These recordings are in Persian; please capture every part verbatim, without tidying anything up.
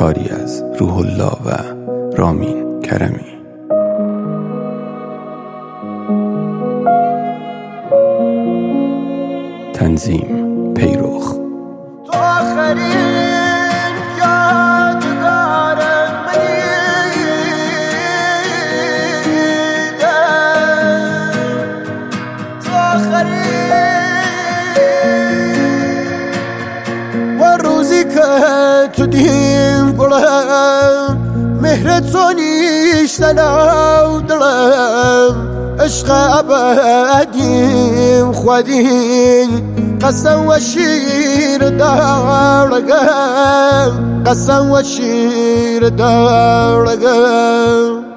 کاری از روح الله و رامین کرمی. تنظیم پیروخ. تو آخرین یادگار منی، تو آخرین و روزی که تو دیم گلم مهر تو نیشتن او دلم، عشق ابدیم خودیم قسم و شیر دارگم، قسم و شیر دارگم.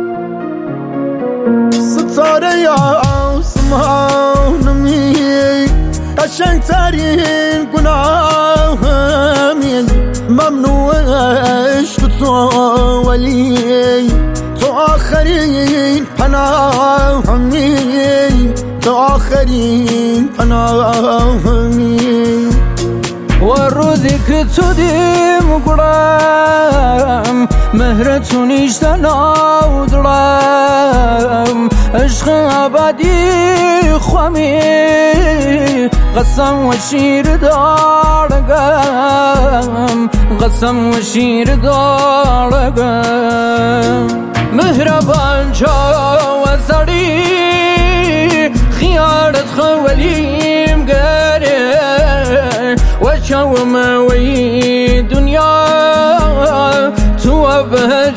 ستاره یا آسمانمی قشنگ ترین گناهمی، ممنوع عشق تو ولی تو آخرین پناهمی، تو آخرین پناهمی. و روزی که تو دیم گرم مهر تو نیشتن او دلم، عشق ابدی خوامی قسم و شیر دارگم، قسم و شیر دارگم. مهربان چاو سری خیارت خولیم گره و چاو موی دنیا تو به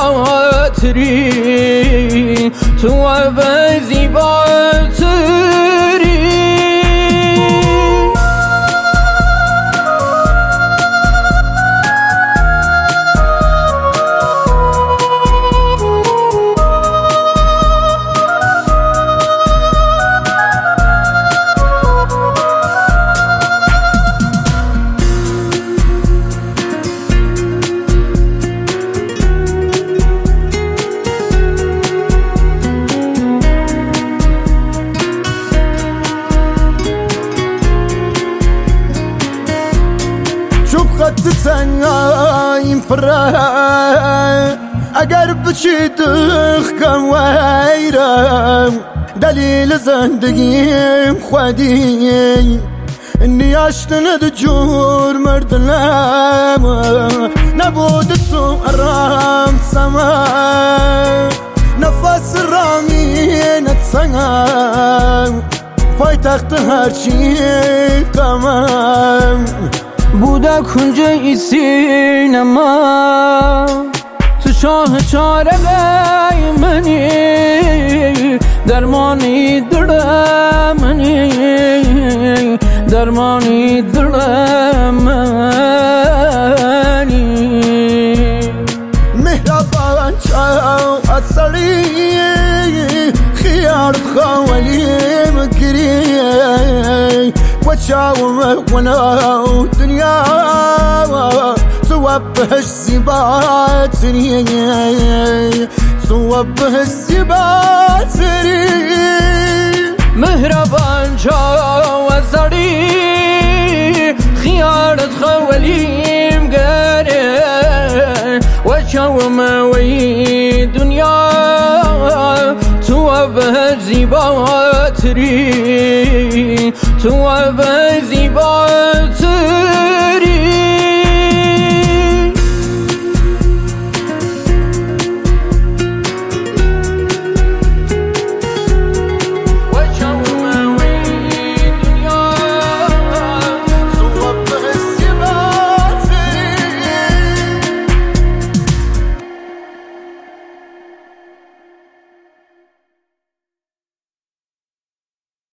زیباتری، تو به زیباتری. خط تنهاییم پره اگر بچی دخکم ویرم، دلیل زندگیم خودی نیاشتن دو جور مردنم، نبود تو ارام سما نفس رامینت سنگم، پای تخت هرچی کمم بوده کنج ای سینما، تو شاه چاره منی درمانی دل منی، درمانی دل منی. مهربان چاو اصلی خیار خوالیم گری و چاو مهونا دنیا تو بهش زیباتری، تو بهش زیباتری. مهربان چاو اصلی خیارت خوالیم گره و چاو موی دنیا تو به زیباتری، تو به زیباتری.